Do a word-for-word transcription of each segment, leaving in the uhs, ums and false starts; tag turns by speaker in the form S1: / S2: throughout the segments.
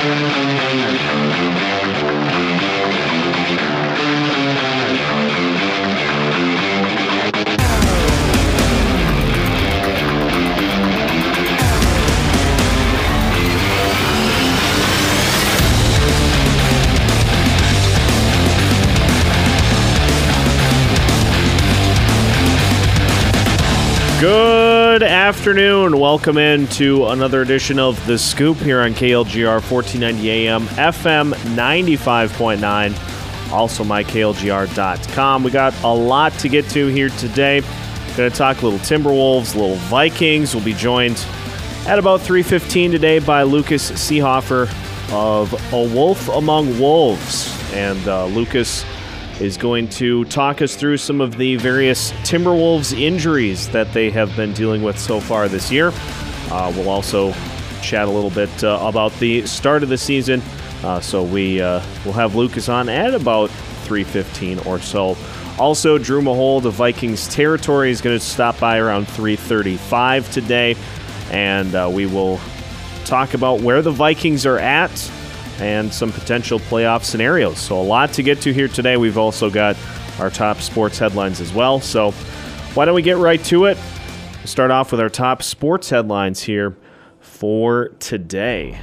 S1: Good afternoon. Welcome into another edition of The Scoop here on K L G R fourteen ninety A M, F M ninety-five point nine, also my K L G R dot com. We got a lot to get to here today. Going to talk a little Timberwolves, a little Vikings. We'll be joined at about three fifteen today by Lucas Seehofer of A Wolf Among Wolves. And uh, Lucas is going to talk us through some of the various Timberwolves injuries that they have been dealing with so far this year. Uh, we'll also chat a little bit uh, about the start of the season. Uh, so we uh, will have Lucas on at about three fifteen or so. Also, Drew Mahowald of Vikings Territory is going to stop by around three thirty-five today. And uh, we will talk about where the Vikings are at and some potential playoff scenarios. So a lot to get to here today. We've also got our top sports headlines as well. So why don't we get right to it? We'll start off with our top sports headlines here for today.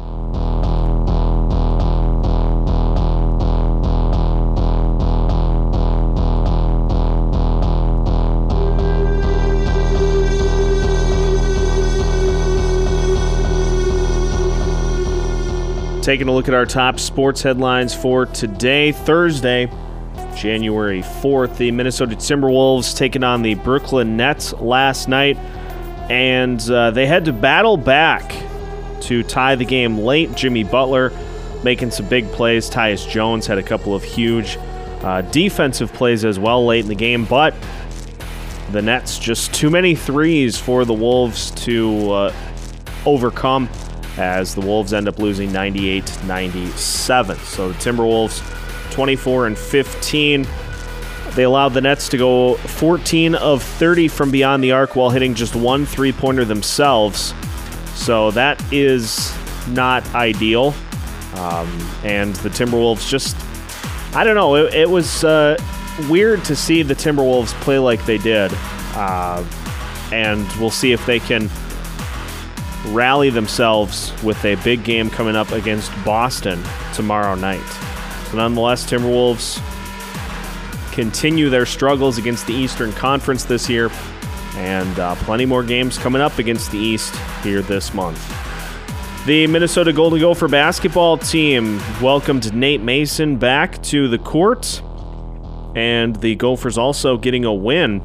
S1: Taking a look at our top sports headlines for today, Thursday, January fourth. The Minnesota Timberwolves taking on the Brooklyn Nets last night, and uh, they had to battle back to tie the game late. Jimmy Butler making some big plays. Tyus Jones had a couple of huge uh, defensive plays as well late in the game, but the Nets just too many threes for the Wolves to uh, overcome, as the Wolves end up losing ninety-eight ninety-seven. So the Timberwolves twenty-four and fifteen. They allowed the Nets to go fourteen of thirty from beyond the arc while hitting just one three-pointer themselves. So that is not ideal. Um, and the Timberwolves just, I don't know, it, it was uh, weird to see the Timberwolves play like they did. Uh, and we'll see if they can rally themselves with a big game coming up against Boston tomorrow night. So nonetheless, Timberwolves continue their struggles against the Eastern Conference this year, and uh, plenty more games coming up against the East here this month. The Minnesota Golden Gopher basketball team welcomed Nate Mason back to the court, and the Gophers also getting a win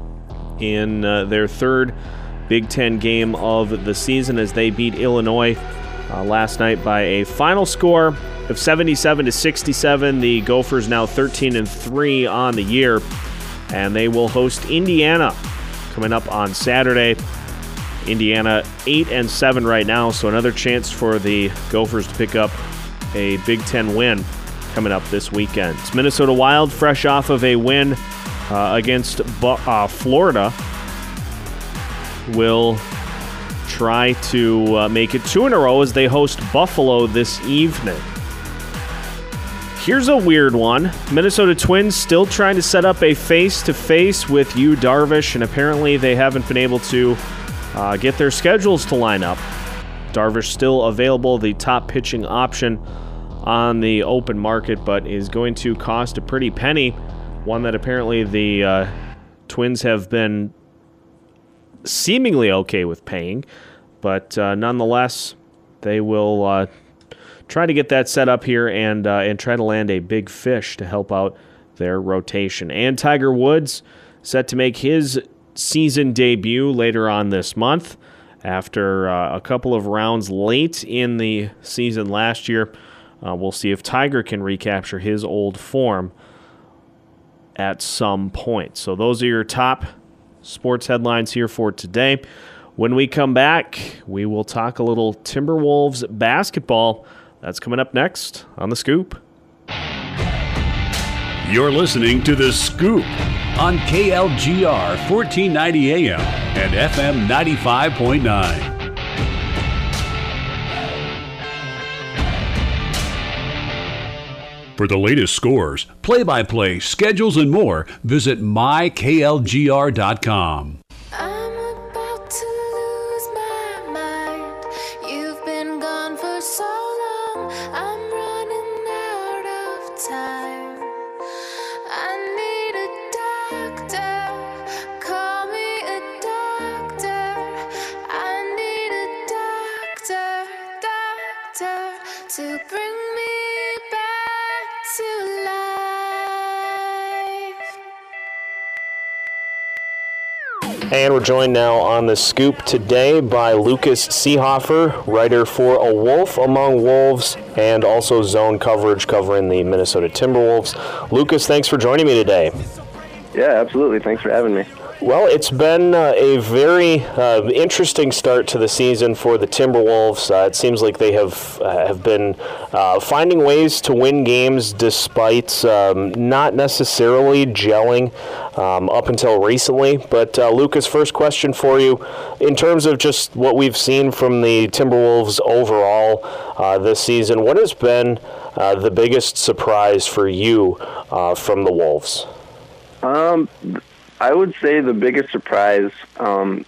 S1: in uh, their third Big Ten game of the season as they beat Illinois uh, last night by a final score of seventy-seven to sixty-seven. The Gophers now thirteen and three on the year, and they will host Indiana coming up on Saturday. Indiana eight and seven right now, so another chance for the Gophers to pick up a Big Ten win coming up this weekend. It's Minnesota Wild, fresh off of a win uh, against uh, Florida, will try to uh, make it two in a row as they host Buffalo this evening. Here's a weird one. Minnesota Twins still trying to set up a face-to-face with Yu Darvish, and apparently they haven't been able to uh, get their schedules to line up. Darvish still available, the top pitching option on the open market, but is going to cost a pretty penny, one that apparently the uh, Twins have been seemingly okay with paying, but uh, nonetheless, they will uh, try to get that set up here and uh, and try to land a big fish to help out their rotation. And Tiger Woods set to make his season debut later on this month after uh, a couple of rounds late in the season last year. Uh, we'll see if Tiger can recapture his old form at some point. So those are your top sports headlines here for today. When we come back, we will talk a little Timberwolves basketball. That's coming up next on The Scoop.
S2: You're listening to The Scoop on K L G R fourteen ninety A M and F M ninety-five point nine. For the latest scores, play-by-play, schedules, and more, visit my K L G R dot com.
S3: I'm about to lose my mind. You've been gone for so long. I'm running out of time. I need a doctor. Call me a doctor. I need a doctor, doctor, to bring me back to life.
S1: And we're joined now on the Scoop today by Lucas Seehofer, writer for A Wolf Among Wolves and also zone coverage covering the Minnesota Timberwolves. Lucas, thanks for joining me today.
S4: Yeah, absolutely. Thanks for having me.
S1: Well, it's been uh, a very uh, interesting start to the season for the Timberwolves. Uh, it seems like they have uh, have been uh, finding ways to win games despite um, not necessarily gelling um, up until recently. But uh, Lucas, first question for you. In terms of just what we've seen from the Timberwolves overall uh, this season, what has been uh, the biggest surprise for you uh, from the Wolves?
S4: Um, I would say the biggest surprise um,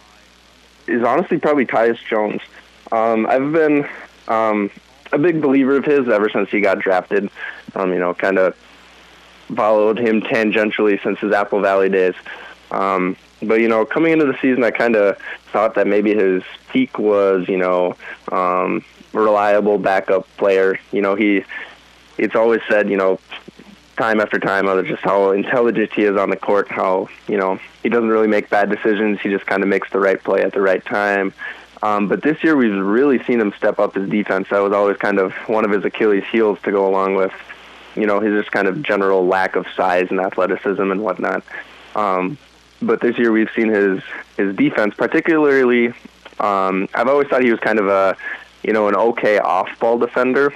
S4: is honestly probably Tyus Jones. Um, I've been um, a big believer of his ever since he got drafted. Um, you know, kind of followed him tangentially since his Apple Valley days. Um, but, you know, coming into the season, I kind of thought that maybe his peak was, you know, um, reliable backup player. You know, he it's always said, you know, time after time, of just how intelligent he is on the court, how, you know, he doesn't really make bad decisions. He just kind of makes the right play at the right time. Um, but this year we've really seen him step up his defense. That was always kind of one of his Achilles heels to go along with, you know, his just kind of general lack of size and athleticism and whatnot. Um, but this year we've seen his, his defense, particularly, um, I've always thought he was kind of a, you know, an okay off-ball defender.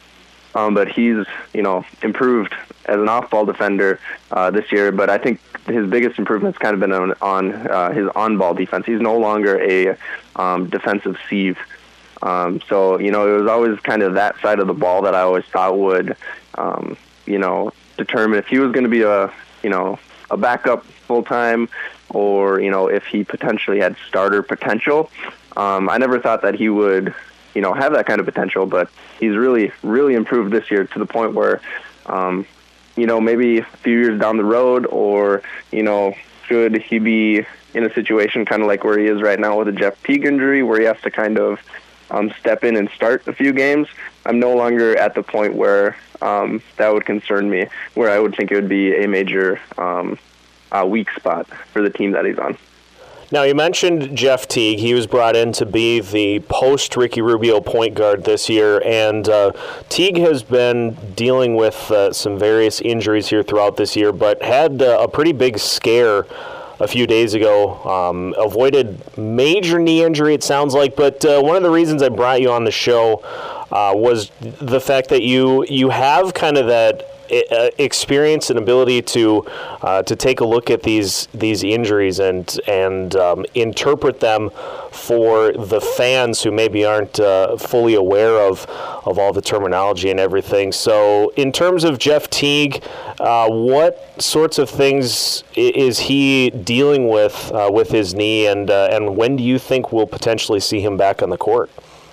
S4: Um, but he's, you know, improved as an off-ball defender uh, this year. But I think his biggest improvement's kind of been on, on uh, his on-ball defense. He's no longer a um, defensive sieve. Um, so, you know, it was always kind of that side of the ball that I always thought would, um, you know, determine if he was going to be a, you know, a backup full-time or, you know, if he potentially had starter potential. Um, I never thought that he would, you know, have that kind of potential, but he's really, really improved this year to the point where, um, you know, maybe a few years down the road or, you know, should he be in a situation kind of like where he is right now with a Jeff Teague injury where he has to kind of um, step in and start a few games, I'm no longer at the point where um, that would concern me, where I would think it would be a major um, uh, weak spot for the team that he's on.
S1: Now, you mentioned Jeff Teague. He was brought in to be the post-Ricky Rubio point guard this year, and uh, Teague has been dealing with uh, some various injuries here throughout this year, but had uh, a pretty big scare a few days ago. Um, avoided major knee injury, it sounds like, but uh, one of the reasons I brought you on the show uh, was the fact that you you have kind of that experience and ability to uh, to take a look at these these injuries and and um, interpret them for the fans who maybe aren't uh, fully aware of of all the terminology and everything. So, in terms of Jeff Teague, uh, what sorts of things is he dealing with uh, with his knee, and uh, and when do you think we'll potentially see him back on the court?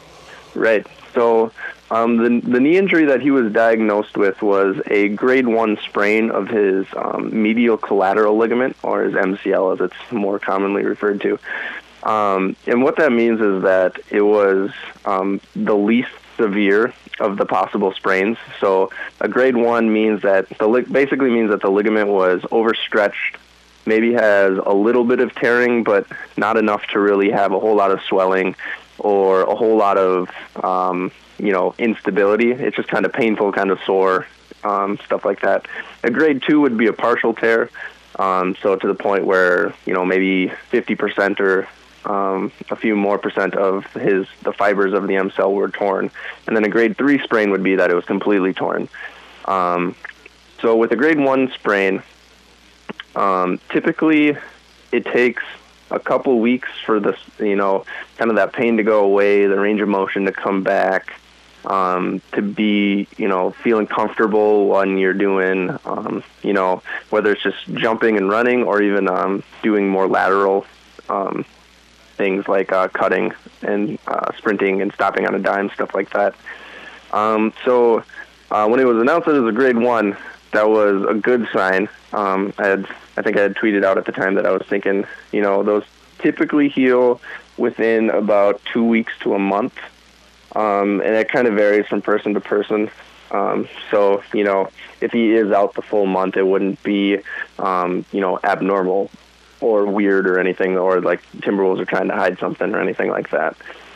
S4: Right. So. Um, the, the knee injury that he was diagnosed with was a grade one sprain of his um, medial collateral ligament, or his M C L as it's more commonly referred to. Um, and what that means is that it was um, the least severe of the possible sprains. So a grade one means that the li- basically means that the ligament was overstretched, maybe has a little bit of tearing, but not enough to really have a whole lot of swelling or a whole lot of um, you know, instability. It's just kind of painful, kind of sore, um, stuff like that. A grade two would be a partial tear, um, so to the point where, you know, maybe fifty percent or um, a few more percent of his the fibers of the M C L were torn. And then a grade three sprain would be that it was completely torn. Um, so with a grade one sprain, um, typically it takes a couple weeks for this, you know, kind of that pain to go away, the range of motion to come back. um, to be, you know, feeling comfortable when you're doing, um, you know, whether it's just jumping and running or even um, doing more lateral um, things like uh, cutting and uh, sprinting and stopping on a dime, stuff like that. Um, so uh, when it was announced that it was a grade one, that was a good sign. Um, I had, I think I had tweeted out at the time that I was thinking, you know, those typically heal within about two weeks to a month. Um, and it kind of varies from person to person. Um, so, you know, if he is out the full month, it wouldn't be, um, you know, abnormal or weird or anything, or like Timberwolves are trying to hide something or anything like that.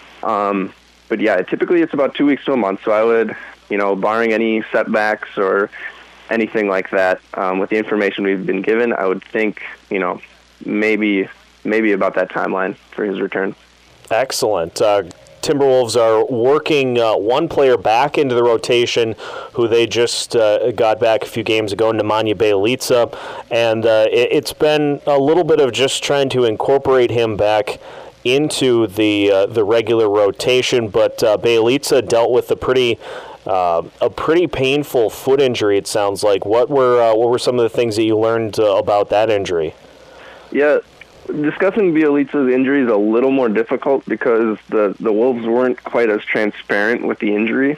S4: Um, but yeah, typically it's about two weeks to a month. So I would, you know, barring any setbacks or anything like that, um, with the information we've been given, I would think, you know, maybe, maybe about that timeline for his return.
S1: Excellent. Uh, Timberwolves are working uh, one player back into the rotation who they just uh, got back a few games ago, Nemanja Bjelica, and uh, it, it's been a little bit of just trying to incorporate him back into the uh, the regular rotation, but uh, Bjelica dealt with a pretty uh, a pretty painful foot injury, it sounds like. What were uh, what were some of the things that you learned uh, about that injury?
S4: Yeah, discussing Bjelica's injury is a little more difficult because the, the Wolves weren't quite as transparent with the injury.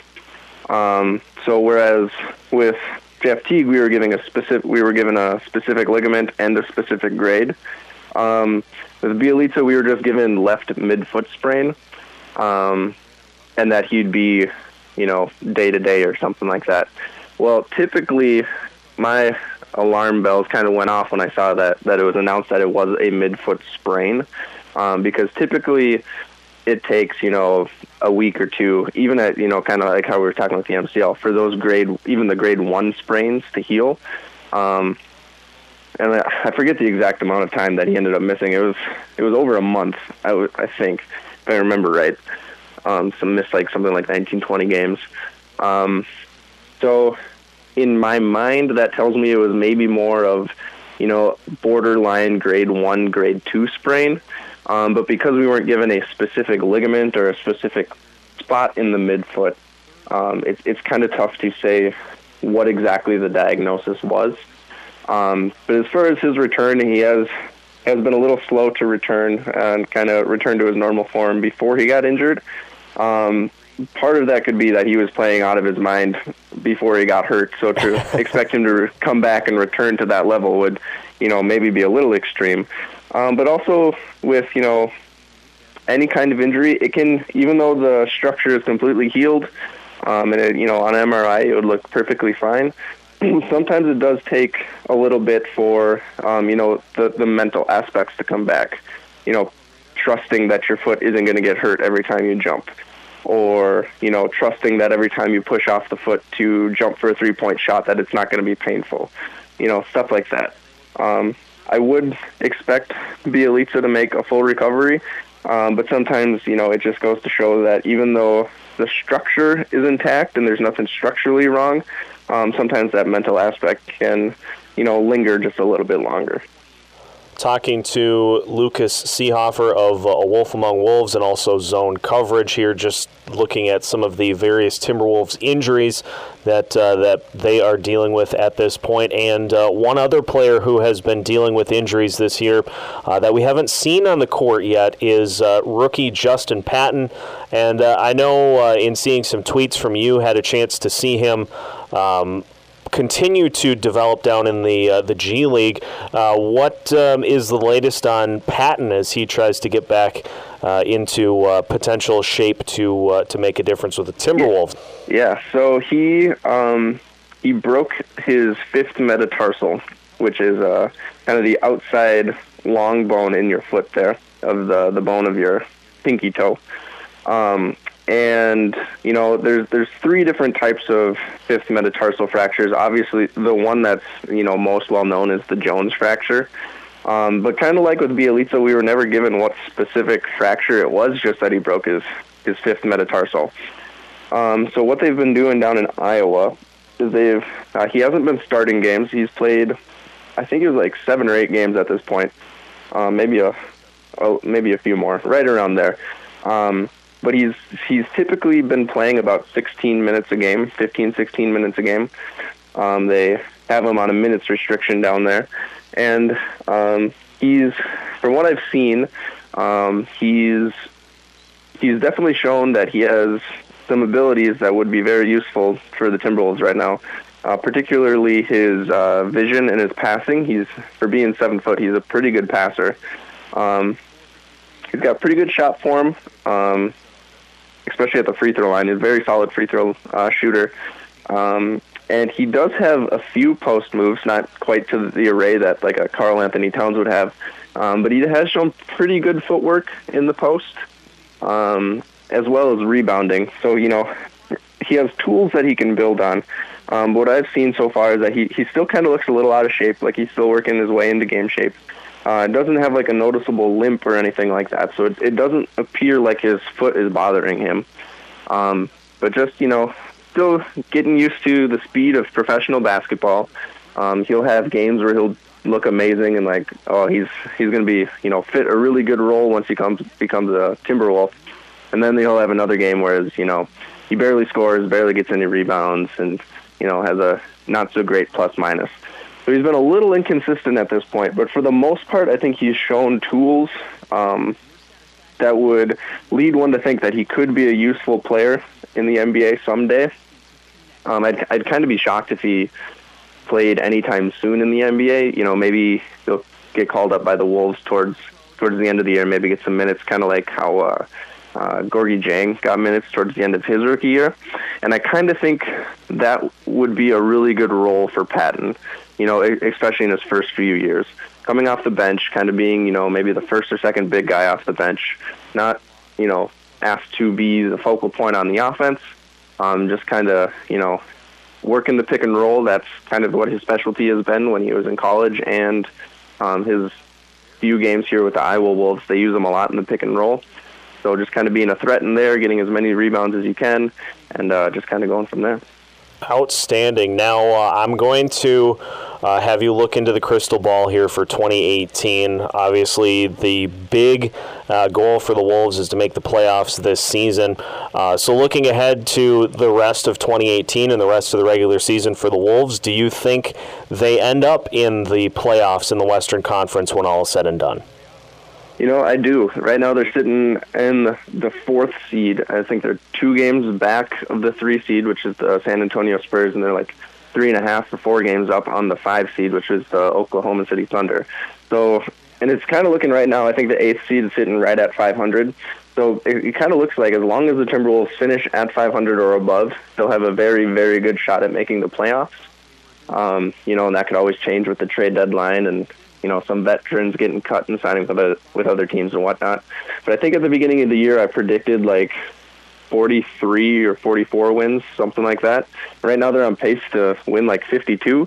S4: Um, so whereas with Jeff Teague, we were giving a specific we were given a specific ligament and a specific grade. Um, with Bjelica, we were just given left midfoot sprain, um, and that he'd be, you know, day to day or something like that. Well, typically, my alarm bells kind of went off when I saw that, that it was announced that it was a midfoot sprain, um, because typically it takes, you know, a week or two, even at, you know, kind of like how we were talking with the M C L, for those grade, even the grade one sprains to heal. Um, and I, I forget the exact amount of time that he ended up missing. It was, it was over a month, I, w- I think, if I remember right. Um, some missed like something like nineteen, twenty games. Um, so in my mind, that tells me it was maybe more of, you know, borderline grade one, grade two sprain. Um, but because we weren't given a specific ligament or a specific spot in the midfoot, um, it, it's kind of tough to say what exactly the diagnosis was. Um, but as far as his return, he has has been a little slow to return and kind of return to his normal form before he got injured. Um, part of that could be that he was playing out of his mind before he got hurt. So to expect him to re- come back and return to that level would, you know, maybe be a little extreme. Um, but also with, you know, any kind of injury, it can, even though the structure is completely healed, um, and it, you know, on M R I it would look perfectly fine. Sometimes it does take a little bit for, um, you know, the, the mental aspects to come back. You know, trusting that your foot isn't going to get hurt every time you jump. Or, you know, trusting that every time you push off the foot to jump for a three-point shot that it's not going to be painful. You know, stuff like that. Um, I would expect Bjelica to make a full recovery, um, but sometimes, you know, it just goes to show that even though the structure is intact and there's nothing structurally wrong, um, sometimes that mental aspect can, you know, linger just a little bit longer.
S1: Talking to Lucas Seehofer of uh, A Wolf Among Wolves and also Zone Coverage here, just looking at some of the various Timberwolves injuries that uh, that they are dealing with at this point. And uh, one other player who has been dealing with injuries this year uh, that we haven't seen on the court yet is uh, rookie Justin Patton. And uh, I know uh, in seeing some tweets from you, had a chance to see him um, continue to develop down in the uh, the G League. Uh, what um, is the latest on Patton as he tries to get back uh, into uh, potential shape to uh, to make a difference with the Timberwolves?
S4: Yeah, so he um, he broke his fifth metatarsal, which is uh, kind of the outside long bone in your foot there, of the, the bone of your pinky toe. Um, And, you know, there's there's three different types of fifth metatarsal fractures. Obviously, the one that's, you know, most well-known is the Jones fracture. Um, but kind of like with Bjelica, we were never given what specific fracture it was, just that he broke his, his fifth metatarsal. Um, so what they've been doing down in Iowa is they've, uh, he hasn't been starting games. He's played, I think it was like seven or eight games at this point. Um, maybe a, oh, maybe a few more, right around there. Um, but he's he's typically been playing about sixteen minutes a game, fifteen, sixteen minutes a game. Um, they have him on a minutes restriction down there, and um, he's, from what I've seen, um, he's he's definitely shown that he has some abilities that would be very useful for the Timberwolves right now. Uh, particularly his uh, vision and his passing. He's, for being seven foot, he's a pretty good passer. Um, he's got pretty good shot form, um, especially at the free throw line. He's a very solid free throw uh, shooter. Um, and he does have a few post moves, not quite to the array that like a Karl Anthony Towns would have, um, but he has shown pretty good footwork in the post, um, as well as rebounding. So, you know, he has tools that he can build on. Um, what I've seen so far is that he, he still kind of looks a little out of shape, like he's still working his way into game shape. Uh, doesn't have like a noticeable limp or anything like that, so it, it doesn't appear like his foot is bothering him. Um, but just, you know, still getting used to the speed of professional basketball. Um, he'll have games where he'll look amazing and like, oh, he's he's going to be, you know, fit a really good role once he comes becomes a Timberwolf. And then he'll have another game where, you know, he barely scores, barely gets any rebounds, and you know, has a not-so-great plus-minus. So he's been a little inconsistent at this point, but for the most part, I think he's shown tools um, that would lead one to think that he could be a useful player in the N B A someday. Um, I'd, I'd kind of be shocked if he played anytime soon in the N B A. You know, maybe he'll get called up by the Wolves towards towards the end of the year, maybe get some minutes, kind of like how uh, Uh, Gorgie Jang got minutes towards the end of his rookie year. And I kind of think that would be a really good role for Patton, you know, especially in his first few years. Coming off the bench, kind of being, you know, maybe the first or second big guy off the bench, not, you know, asked to be the focal point on the offense, um, just kind of, you know, working the pick and roll. That's kind of what his specialty has been when he was in college, and um, his few games here with the Iowa Wolves, they use him a lot in the pick and roll. So just kind of being a threat in there, getting as many rebounds as you can, and uh, just kind of going from there.
S1: Outstanding. Now, uh, I'm going to uh, have you look into the crystal ball here for twenty eighteen. Obviously, the big uh, goal for the Wolves is to make the playoffs this season. Uh, so looking ahead to the rest of twenty eighteen and the rest of the regular season for the Wolves, do you think they end up in the playoffs in the Western Conference when all is said and done?
S4: You know, I do. Right now they're sitting in the fourth seed. I think they're two games back of the three seed, which is the San Antonio Spurs, and they're like three and a half or four games up on the five seed, which is the Oklahoma City Thunder. So, and it's kind of looking right now, I think the eighth seed is sitting right at five hundred. So it, it kind of looks like as long as the Timberwolves finish at five hundred or above, they'll have a very, very good shot at making the playoffs. Um, you know, and that could always change with the trade deadline and, you know, some veterans getting cut and signing with other, with other teams and whatnot. But I think at the beginning of the year, I predicted like forty-three or forty-four wins, something like that. Right now, they're on pace to win like fifty-two.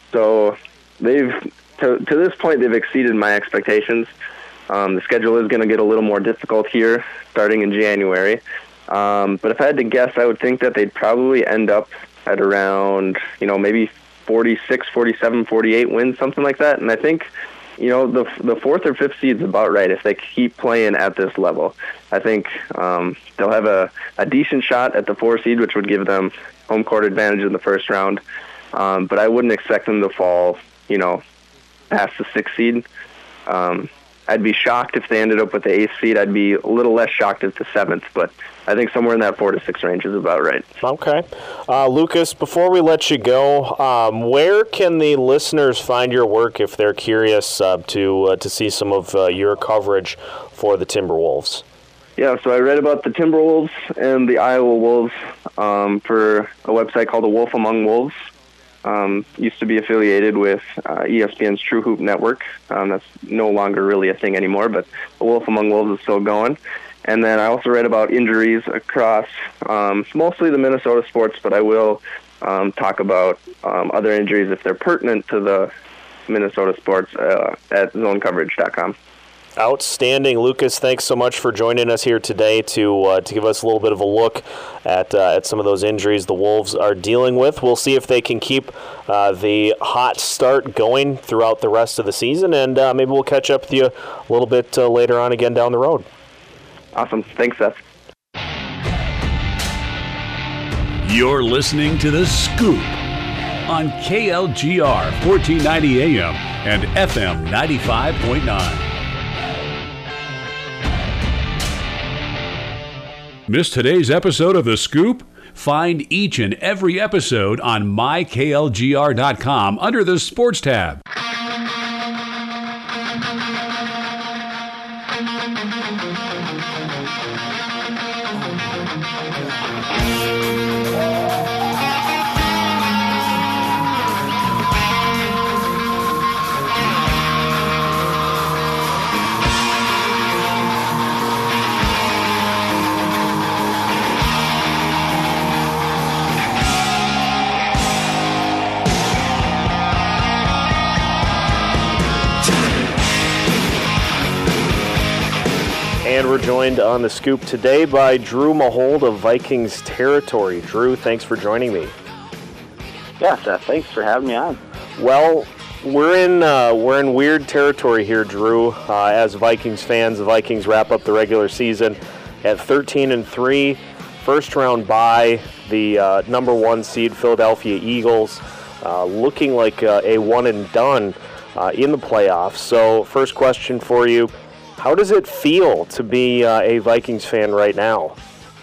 S4: So they've, to, to this point, they've exceeded my expectations. Um, the schedule is going to get a little more difficult here starting in January. Um, but if I had to guess, I would think that they'd probably end up at around, you know, maybe forty-six, forty-seven, forty-eight wins, something like that. And I think, you know, the the fourth or fifth seed is about right if they keep playing at this level. I think um, they'll have a, a decent shot at the four seed, which would give them home court advantage in the first round. Um, but I wouldn't expect them to fall, you know, past the sixth seed. Um, I'd be shocked if they ended up with the eighth seed. I'd be a little less shocked if the seventh, but I think somewhere in that four to six range is about right.
S1: Okay. Uh, Lucas, before we let you go, um, where can the listeners find your work if they're curious uh, to uh, to see some of uh, your coverage for the Timberwolves?
S4: Yeah, so I read about the Timberwolves and the Iowa Wolves um, for a website called The Wolf Among Wolves. Um, used to be affiliated with uh, E S P N's True Hoop Network. Um, that's no longer really a thing anymore, but The Wolf Among Wolves is still going. And then I also read about injuries across um, mostly the Minnesota sports, but I will um, talk about um, other injuries if they're pertinent to the Minnesota sports uh, at zone coverage dot com.
S1: Outstanding. Lucas, thanks so much for joining us here today to uh, to give us a little bit of a look at uh, at some of those injuries the Wolves are dealing with. We'll see if they can keep uh, the hot start going throughout the rest of the season, and uh, maybe we'll catch up with you a little bit uh, later on again down the road.
S4: Awesome. Thanks, Seth.
S2: You're listening to The Scoop on K L G R fourteen ninety A M and F M ninety-five point nine. Missed today's episode of The Scoop? Find each and every episode on my K L G R dot com under the Sports tab.
S1: And we're joined on The Scoop today by Drew Mahowald of Vikings Territory. Drew, thanks for joining me.
S5: Yeah, Seth, thanks for having me on.
S1: Well, we're in uh, we're in weird territory here, Drew. Uh, as Vikings fans, the Vikings wrap up the regular season at thirteen and three, first round bye. The uh, number one seed Philadelphia Eagles, uh, looking like uh, a one and done uh, in the playoffs. So, first question for you. How does it feel to be uh, a Vikings fan right now?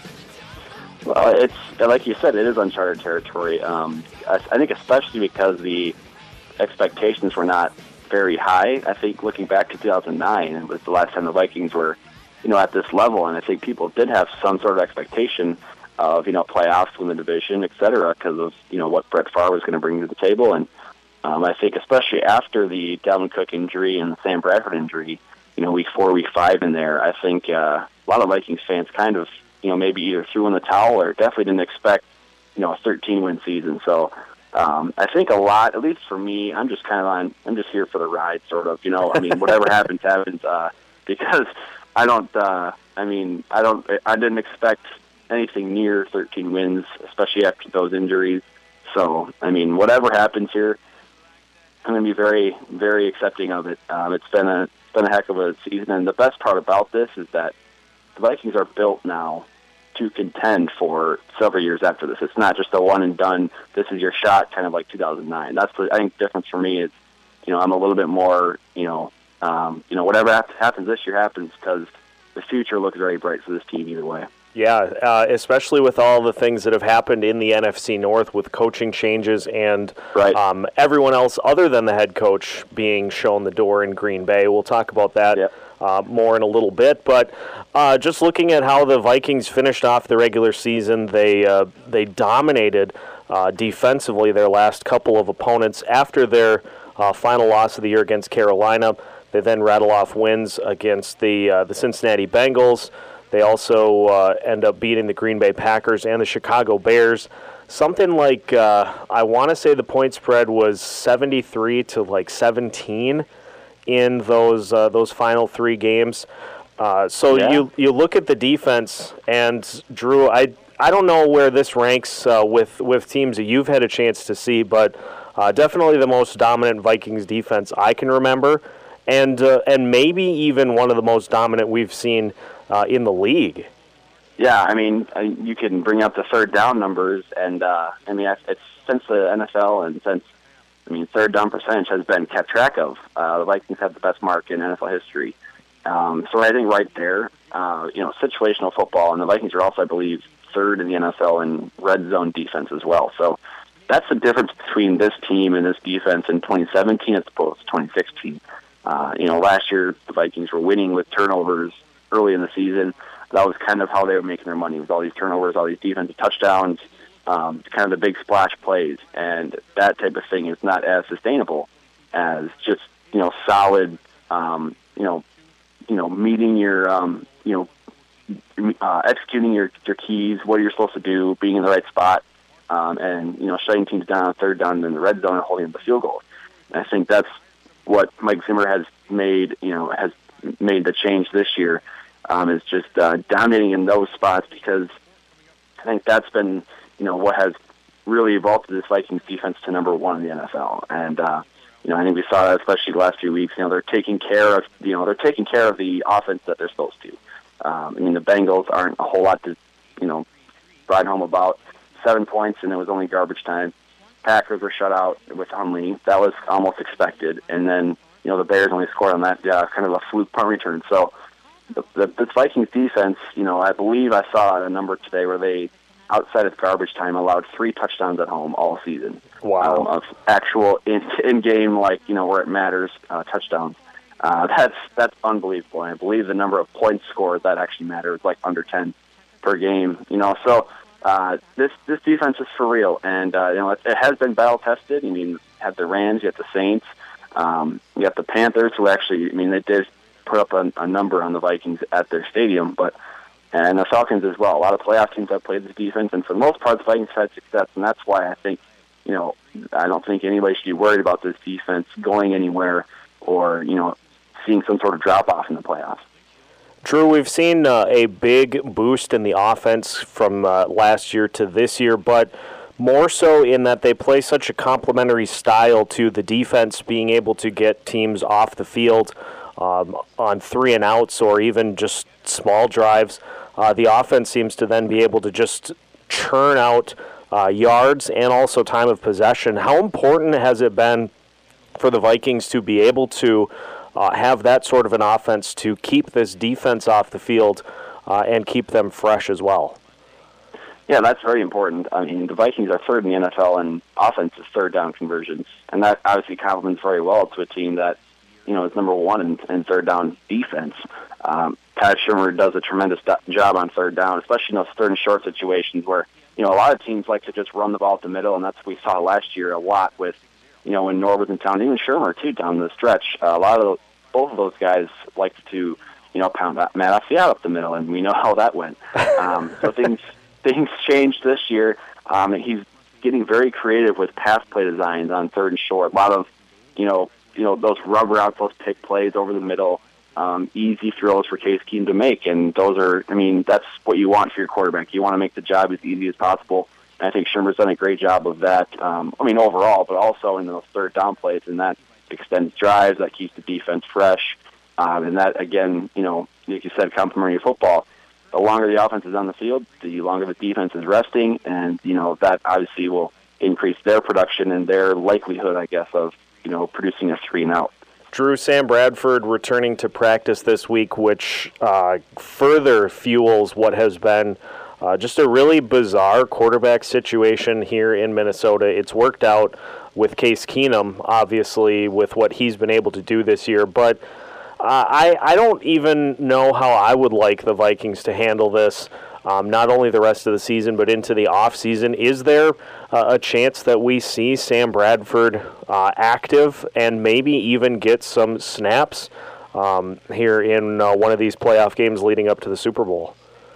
S5: Well, it's like you said, it is uncharted territory. Um, I, I think especially because the expectations were not very high. I think looking back to two thousand nine, it was the last time the Vikings were, you know, at this level, and I think people did have some sort of expectation of, you know, playoffs, win the division, et cetera, because of, you know, what Brett Favre was going to bring to the table. And um, I think especially after the Dalvin Cook injury and the Sam Bradford injury, you know, week four, week five in there, I think uh, a lot of Vikings fans kind of, you know, maybe either threw in the towel or definitely didn't expect, you know, a thirteen-win season. So um, I think a lot, at least for me, I'm just kind of on, I'm just here for the ride, sort of, you know. I mean, whatever happens, happens, uh, because I don't, uh, I mean, I don't, I didn't expect anything near thirteen wins, especially after those injuries. So, I mean, whatever happens here, I'm going to be very, very accepting of it. Um, it's been a It's been a heck of a season, and the best part about this is that the Vikings are built now to contend for several years after this. It's not just a one and done, this is your shot, kind of like two thousand nine. That's the, I think, difference for me is, you know, I'm a little bit more, you know, um, you know, whatever happens this year happens, because the future looks very bright for this team either way.
S1: Yeah, uh, especially with all the things that have happened in the N F C North with coaching changes and
S5: right.
S1: um, everyone else other than the head coach being shown the door in Green Bay. We'll talk about that
S5: yep.
S1: uh, more in a little bit. But uh, just looking at how the Vikings finished off the regular season, they uh, they dominated uh, defensively their last couple of opponents. After their uh, final loss of the year against Carolina, they then rattle off wins against the uh, the Cincinnati Bengals. They also uh, end up beating the Green Bay Packers and the Chicago Bears. Something like, uh, I want to say the point spread was seventy-three to like seventeen in those uh, those final three games. Uh, so
S5: yeah.
S1: you you look at the defense, and Drew, I I don't know where this ranks uh, with, with teams that you've had a chance to see, but uh, definitely the most dominant Vikings defense I can remember, and uh, and maybe even one of the most dominant we've seen Uh, in the league.
S5: Yeah, I mean, you can bring up the third down numbers, and uh, I mean, it's since the N F L and since, I mean, third down percentage has been kept track of. Uh, the Vikings have the best mark in N F L history. Um, so I think right there, uh, you know, situational football, and the Vikings are also, I believe, third in the N F L in red zone defense as well. So that's the difference between this team and this defense in twenty seventeen as opposed to twenty sixteen. Uh, you know, last year the Vikings were winning with turnovers early in the season. That was kind of how they were making their money, with all these turnovers, all these defensive touchdowns, um, kind of the big splash plays. And that type of thing is not as sustainable as just, you know, solid, um, you know, you know, meeting your, um, you know, uh, executing your, your keys, what you're supposed to do, being in the right spot, um, and, you know, shutting teams down on third down in the red zone and holding the field goal. And I think that's what Mike Zimmer has made, you know, has made the change this year. Um, is just uh, dominating in those spots, because I think that's been, you know, what has really evolved this Vikings defense to number one in the N F L. And, uh, you know, I think we saw that especially the last few weeks. You know, they're taking care of, you know, they're taking care of the offense that they're supposed to. Um, I mean, the Bengals aren't a whole lot to, you know, ride home about. seven points, and it was only garbage time. Packers were shut out with Hundley. That was almost expected. And then, you know, the Bears only scored on that uh, kind of a fluke punt return. So the, the, this Vikings defense, you know, I believe I saw a number today where they, outside of garbage time, allowed three touchdowns at home all season.
S6: Wow.
S5: Um, of actual in, in-game, like, you know, where it matters, uh, touchdowns. Uh, that's that's unbelievable. And I believe the number of points scored that actually matters, like under ten per game. You know, so uh, this this defense is for real, and uh, you know it, it has been battle tested. I mean, you have the Rams, you have the Saints, um, you have the Panthers, who actually, I mean, they did put up a, a number on the Vikings at their stadium, but and the Falcons as well. A lot of playoff teams have played this defense, and for the most part, the Vikings had success, and that's why I think, you know, I don't think anybody should be worried about this defense going anywhere or, you know, seeing some sort of drop-off in the playoffs.
S6: Drew, we've seen uh, a big boost in the offense from uh, last year to this year, but more so in that they play such a complementary style to the defense, being able to get teams off the field um, on three and outs or even just small drives. Uh, the offense seems to then be able to just churn out uh, yards and also time of possession. How important has it been for the Vikings to be able to uh, have that sort of an offense to keep this defense off the field uh, and keep them fresh as well?
S5: Yeah, that's very important. I mean, the Vikings are third in the N F L in offensive third down conversions, and that obviously complements very well to a team that, you know, is number one in, in third down defense. Um, Pat Shurmur does a tremendous do- job on third down, especially in those third and short situations where, you know, a lot of teams like to just run the ball up the middle, and that's what we saw last year a lot with, you know, when Norwood was in town, even Shurmur too down the stretch. Uh, a lot of those, both of those guys like to, you know, pound Matt Asiata up the middle, and we know how that went. Um, so things things changed this year. Um, he's getting very creative with pass play designs on third and short. A lot of, you know, you know those rub routes, those pick plays over the middle, um, easy throws for Case Keenum to make, and those are, I mean, that's what you want for your quarterback. You want to make the job as easy as possible. And I think Shurmur's done a great job of that. Um, I mean, overall, but also in those third down plays, and that extends drives, that keeps the defense fresh, um, and that, again, you know, like you said, complementary football. The longer the offense is on the field, the longer the defense is resting, and, you know, that obviously will increase their production and their likelihood, I guess, of, you know, producing a three and out.
S6: Drew, Sam Bradford returning to practice this week, which uh, further fuels what has been uh, just a really bizarre quarterback situation here in Minnesota. It's worked out with Case Keenum, obviously, with what he's been able to do this year, but Uh, I, I don't even know how I would like the Vikings to handle this, um, not only the rest of the season, but into the offseason. Is there uh, a chance that we see Sam Bradford uh, active and maybe even get some snaps um, here in uh, one of these playoff games leading up to the Super Bowl?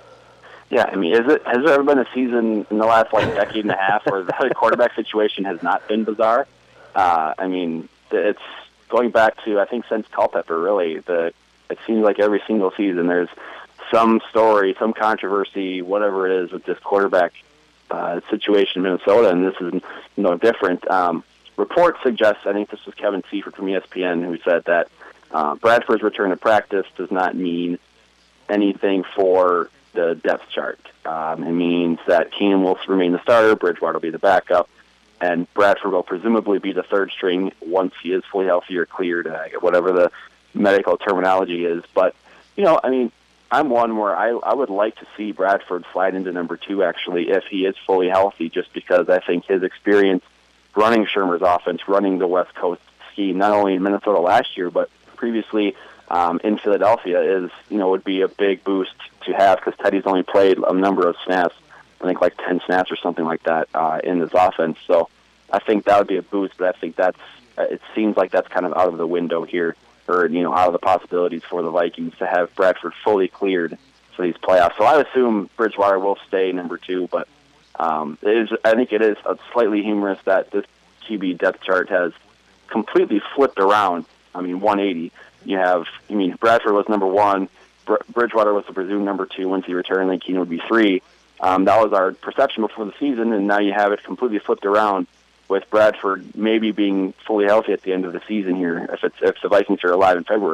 S5: Yeah, I mean, is it, has there ever been a season in the last, like, decade and a half where the quarterback situation has not been bizarre? Uh, I mean, it's going back to, I think, since Culpepper, really, the it seems like every single season there's some story, some controversy, whatever it is with this quarterback uh, situation in Minnesota, and this is no different. Um, reports suggest, I think this was Kevin Seifert from E S P N who said that uh, Bradford's return to practice does not mean anything for the depth chart. Um, it means that Keenum will remain the starter, Bridgewater will be the backup, and Bradford will presumably be the third string once he is fully healthy or cleared, uh, whatever the medical terminology is. But, you know, I mean, I'm one where I, I would like to see Bradford slide into number two, actually, if he is fully healthy, just because I think his experience running Shurmur's offense, running the West Coast scheme, not only in Minnesota last year, but previously um, in Philadelphia, is, you know, would be a big boost to have, because Teddy's only played a number of snaps, I think like ten snaps or something like that uh, in this offense. So I think that would be a boost, but I think that's, uh, it seems like that's kind of out of the window here, or, you know, out of the possibilities for the Vikings to have Bradford fully cleared for these playoffs. So I assume Bridgewater will stay number two, but um, it is, I think it is slightly humorous that this Q B depth chart has completely flipped around. I mean, one eighty. You have, I mean, Bradford was number one, Br- Bridgewater was the presumed number two once he returned, and Keenum would be three. Um, that was our perception before the season, and now you have it completely flipped around with Bradford maybe being fully healthy at the end of the season here, if it's if the Vikings are alive in February.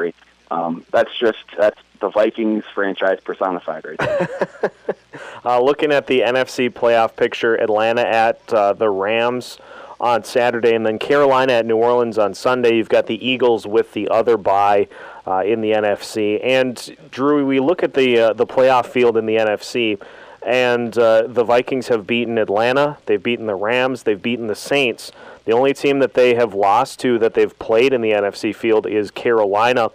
S5: Um, that's just that's the Vikings franchise personified right there.
S6: uh, looking at the N F C playoff picture, Atlanta at uh, the Rams on Saturday, and then Carolina at New Orleans on Sunday. You've got the Eagles with the other bye uh, in the N F C. And, Drew, we look at the uh, the playoff field in the N F C, and uh, the Vikings have beaten Atlanta, they've beaten the Rams, they've beaten the Saints. The only team that they have lost to that they've played in the N F C field is Carolina.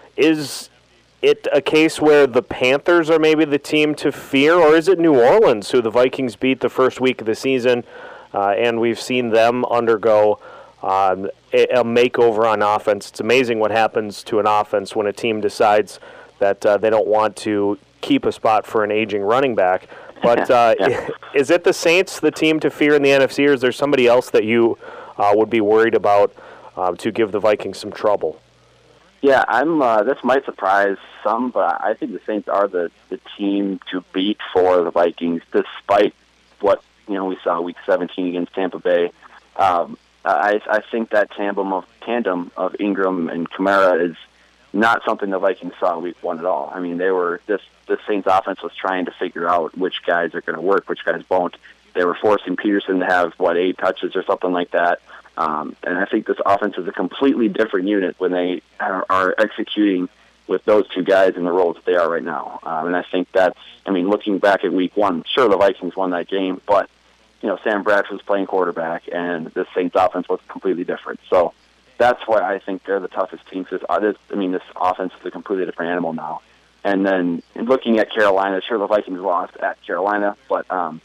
S6: Is it a case where the Panthers are maybe the team to fear, or is it New Orleans, who the Vikings beat the first week of the season, uh, and we've seen them undergo um, a, a makeover on offense? It's amazing what happens to an offense when a team decides that uh, they don't want to keep a spot for an aging running back. But uh, yeah. Is it the Saints, the team to fear in the N F C, or is there somebody else that you uh, would be worried about uh, to give the Vikings some trouble?
S5: Yeah, I'm. Uh, this might surprise some, but I think the Saints are the, the team to beat for the Vikings, despite what you know we saw Week seventeen against Tampa Bay. Um, I, I think that tandem of tandem of Ingram and Kamara is not something the Vikings saw Week One at all. I mean, they were this. The Saints offense was trying to figure out which guys are going to work, which guys won't. They were forcing Peterson to have what eight touches or something like that. Um, and I think this offense is a completely different unit when they are, are executing with those two guys in the roles that they are right now. Um, and I think that's, I mean, looking back at Week One, sure, the Vikings won that game, but, you know, Sam Bradford was playing quarterback, and the Saints offense was completely different. So that's why I think they're the toughest team. Because I mean, this offense is a completely different animal now. And then looking at Carolina, sure, the Vikings lost at Carolina, but um,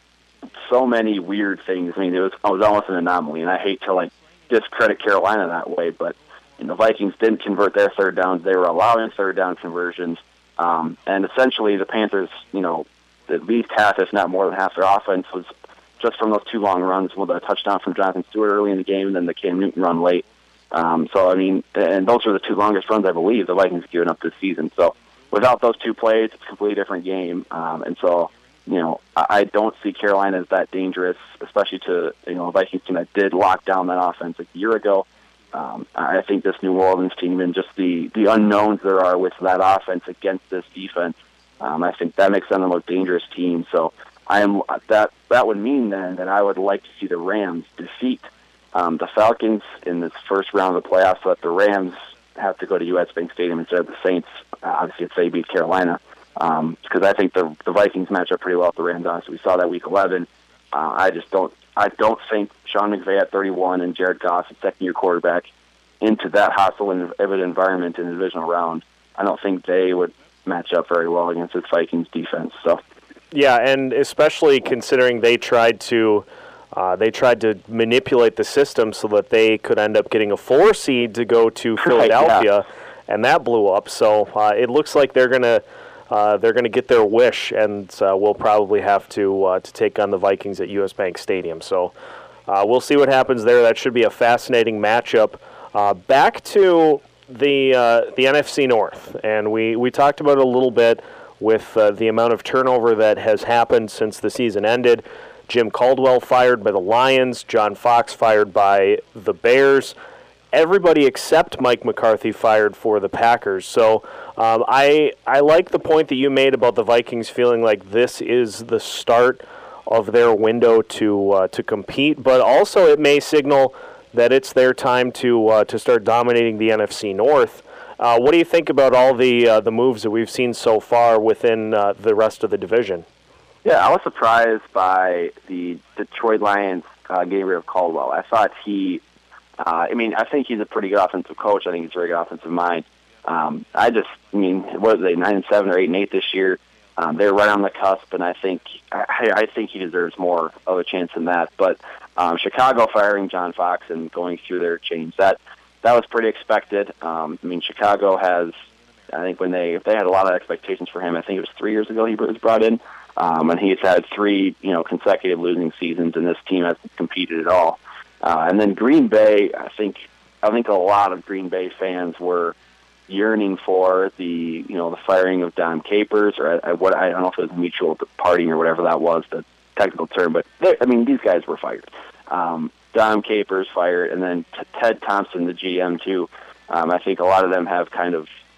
S5: so many weird things. I mean, it was, it was almost an anomaly, and I hate to, like, discredit Carolina that way, but you know, the Vikings didn't convert their third downs. They were allowing third down conversions, um, and essentially the Panthers, you know, at least half, if not more than half their offense was just from those two long runs, with a touchdown from Jonathan Stewart early in the game and then the Cam Newton run late. Um, so, I mean, and those are the two longest runs, I believe, the Vikings have given up this season. So without those two plays, it's a completely different game. Um, and so, you know, I, I don't see Carolina as that dangerous, especially to, you know, a Vikings team that did lock down that offense like a year ago. Um, I think this New Orleans team and just the, the unknowns there are with that offense against this defense, um, I think that makes them the most dangerous team. So I am that that would mean then that I would like to see the Rams defeat um, the Falcons in this first round of the playoffs, so that the Rams have to go to U S Bank Stadium instead of the Saints. Uh, obviously, if they beat Carolina, because um, I think the the Vikings match up pretty well with the Rams. Honestly, we saw that Week eleven. Uh, I just don't. I don't think Sean McVay at thirty-one and Jared Goff, a second-year quarterback, into that hostile and of an environment in the divisional round, I don't think they would match up very well against this Vikings defense. So,
S6: yeah, and especially considering they tried to uh, they tried to manipulate the system so that they could end up getting a four seed to go to Philadelphia,
S5: right, yeah.
S6: and that blew up. So uh, it looks like they're gonna. Uh, they're going to get their wish, and uh, we'll probably have to uh, to take on the Vikings at U S Bank Stadium. So uh, we'll see what happens there. That should be a fascinating matchup. Uh, back to the uh, the N F C North, and we, we talked about it a little bit with uh, the amount of turnover that has happened since the season ended. Jim Caldwell fired by the Lions, John Fox fired by the Bears. Everybody except Mike McCarthy fired for the Packers. So um, I I like the point that you made about the Vikings feeling like this is the start of their window to uh, to compete, but also it may signal that it's their time to uh, to start dominating the N F C North. Uh, what do you think about all the uh, the moves that we've seen so far within uh, the rest of the division?
S5: Yeah, I was surprised by the Detroit Lions uh, getting rid of Caldwell. I thought he. Uh, I mean, I think he's a pretty good offensive coach. I think he's a very good offensive mind. Um, I just, I mean, what are they, nine and seven or eight and eight this year? Um, they're right on the cusp, and I think I, I think he deserves more of a chance than that. But um, Chicago firing John Fox and going through their change, that that was pretty expected. Um, I mean, Chicago has, I think when they they had a lot of expectations for him. I think it was three years ago he was brought in, um, and he's had three, you know, consecutive losing seasons, and this team hasn't competed at all. Uh, and then Green Bay, I think, I think a lot of Green Bay fans were yearning for the, you know, the firing of Dom Capers, or I, what I don't know if it was mutual parting or whatever that was, the technical term. But I mean, these guys were fired. Um, Dom Capers fired, and then Ted Thompson, the G M too. Um, I think a lot of them have kind of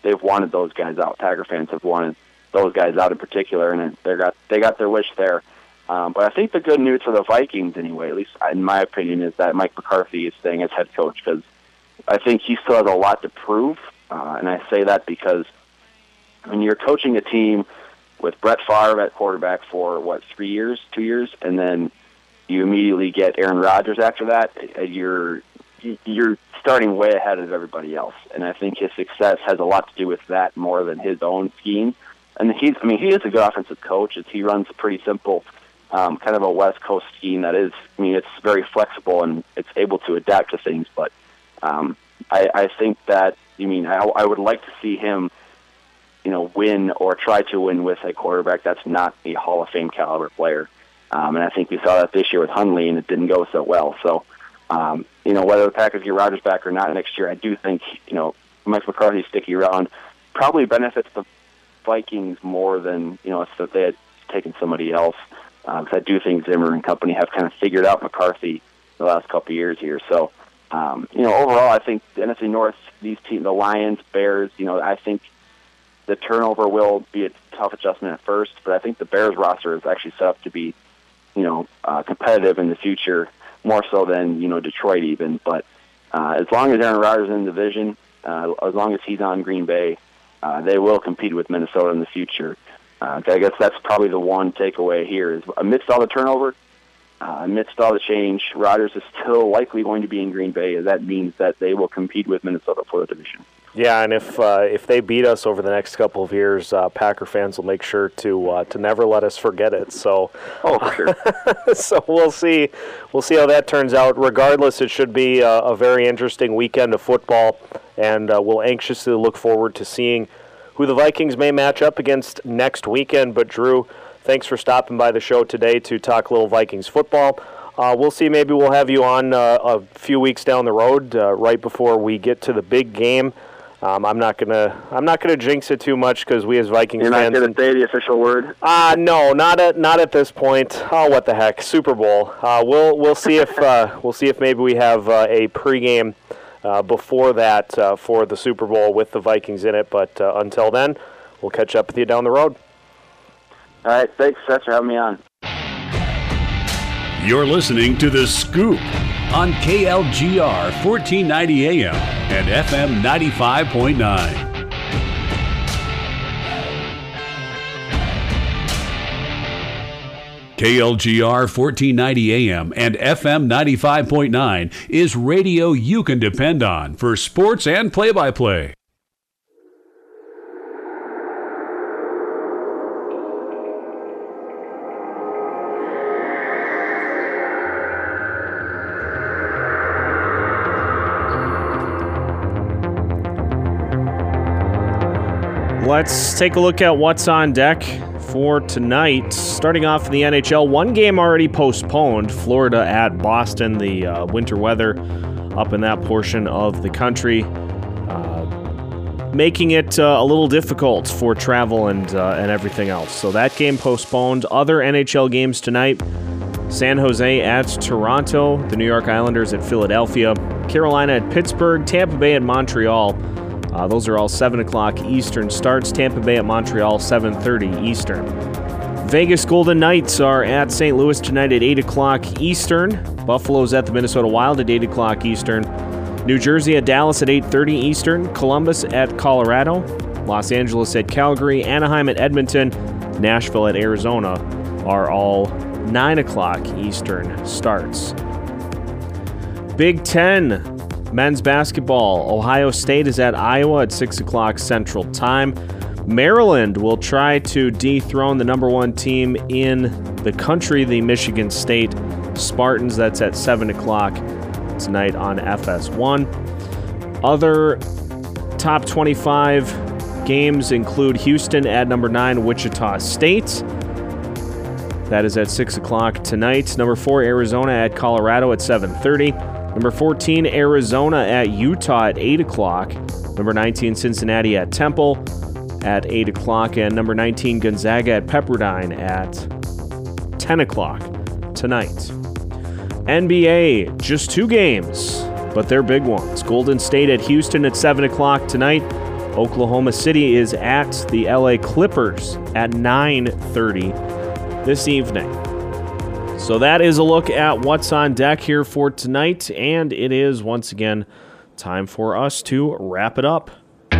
S5: they've wanted those guys out. Packer fans have wanted those guys out in particular, and they got they got their wish there. Um, but I think the good news for the Vikings, anyway, at least in my opinion, is that Mike McCarthy is staying as head coach, because I think he still has a lot to prove. Uh, and I say that because when you're coaching a team with Brett Favre at quarterback for, what, three years, two years, and then you immediately get Aaron Rodgers after that, you're you're starting way ahead of everybody else. And I think his success has a lot to do with that more than his own scheme. And he's, I mean, he is a good offensive coach. It's, he runs a pretty simple Um, kind of a West Coast scheme that is, I mean, it's very flexible and it's able to adapt to things. But um, I, I think that, I mean, I, I would like to see him, you know, win or try to win with a quarterback that's not a Hall of Fame caliber player. Um, and I think we saw that this year with Hundley, and it didn't go so well. So, um, you know, whether the Packers get Rodgers back or not next year, I do think, you know, Mike McCarthy sticking around probably benefits the Vikings more than, you know, if they had taken somebody else. Because uh, I do think Zimmer and company have kind of figured out McCarthy the last couple of years here. So, um, you know, overall, I think the N F C North, these teams, the Lions, Bears, you know, I think the turnover will be a tough adjustment at first, but I think the Bears roster is actually set up to be, you know, uh, competitive in the future, more so than, you know, Detroit even. But uh, as long as Aaron Rodgers is in the division, uh, as long as he's on Green Bay, uh, they will compete with Minnesota in the future. Uh, I guess that's probably the one takeaway here is amidst all the turnover, uh, amidst all the change, Rodgers is still likely going to be in Green Bay, and that means that they will compete with Minnesota for the division.
S6: Yeah, and if uh, if they beat us over the next couple of years, uh, Packer fans will make sure to uh, to never let us forget it. So,
S5: oh, for sure.
S6: so we'll see we'll see how that turns out. Regardless, it should be a, a very interesting weekend of football, and uh, we'll anxiously look forward to seeing who the Vikings may match up against next weekend. But, Drew, thanks for stopping by the show today to talk a little Vikings football. Uh, we'll see. Maybe we'll have you on uh, a few weeks down the road, uh, right before we get to the big game. Um, I'm not gonna. I'm not gonna jinx it too much because we as Vikings
S5: You're
S6: fans.
S5: You're not gonna say the official word.
S6: Uh no, not at not at this point. Oh, what the heck, Super Bowl. Uh, we'll we'll see if uh, we'll see if maybe we have uh, a pregame uh, before that uh, for the Super Bowl with the Vikings in it. But uh, until then, we'll catch up with you down the road.
S5: All right, thanks, Seth, for having me on.
S2: You're listening to The Scoop on K L G R fourteen ninety A M and F M ninety-five point nine. K L G R fourteen ninety A M and F M ninety-five point nine is radio you can depend on for sports and play-by-play.
S1: Let's take a look at what's on deck for tonight. Starting off in the N H L, one game already postponed. Florida at Boston. The uh, winter weather up in that portion of the country, uh, making it uh, a little difficult for travel and uh, and everything else. So that game postponed. Other N H L games tonight: San Jose at Toronto, the New York Islanders at Philadelphia, Carolina at Pittsburgh, Tampa Bay at Montreal. Uh, those are all seven o'clock Eastern starts. Tampa Bay at Montreal, seven thirty Eastern. Vegas Golden Knights are at Saint Louis tonight at eight o'clock Eastern. Buffalo's at the Minnesota Wild at eight o'clock Eastern. New Jersey at Dallas at eight thirty Eastern. Columbus at Colorado. Los Angeles at Calgary. Anaheim at Edmonton. Nashville at Arizona are all nine o'clock Eastern starts. Big Ten men's basketball. Ohio State is at Iowa at six o'clock Central Time. Maryland will try to dethrone the number one team in the country, the Michigan State Spartans. That's at seven o'clock tonight on F S one. Other top twenty-five games include Houston at number nine, Wichita State. That is at six o'clock tonight. Number four, Arizona at Colorado at seven thirty. Number fourteen, Arizona at Utah at eight o'clock. Number nineteen, Cincinnati at Temple at eight o'clock. And number nineteen, Gonzaga at Pepperdine at ten o'clock tonight. N B A, just two games, but they're big ones. Golden State at Houston at seven o'clock tonight. Oklahoma City is at the L A Clippers at nine thirty this evening. So that is a look at what's on deck here for tonight, and it is once again time for us to wrap it up.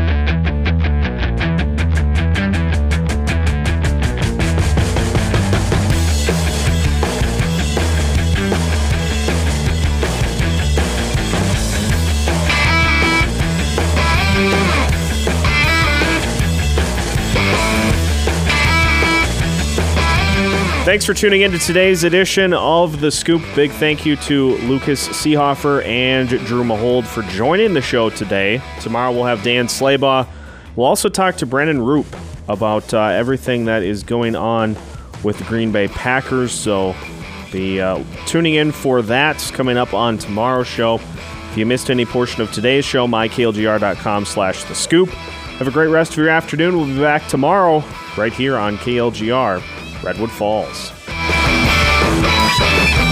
S1: Thanks for tuning in to today's edition of The Scoop. Big thank you to Lucas Seehofer and Drew Mahold for joining the show today. Tomorrow we'll have Dan Slaybaugh. We'll also talk to Brennan Roop about uh, everything that is going on with the Green Bay Packers. So be uh, tuning in for that coming up on tomorrow's show. If you missed any portion of today's show, my K L G R dot com slash The Scoop. Have a great rest of your afternoon. We'll be back tomorrow right here on K L G R. Redwood Falls.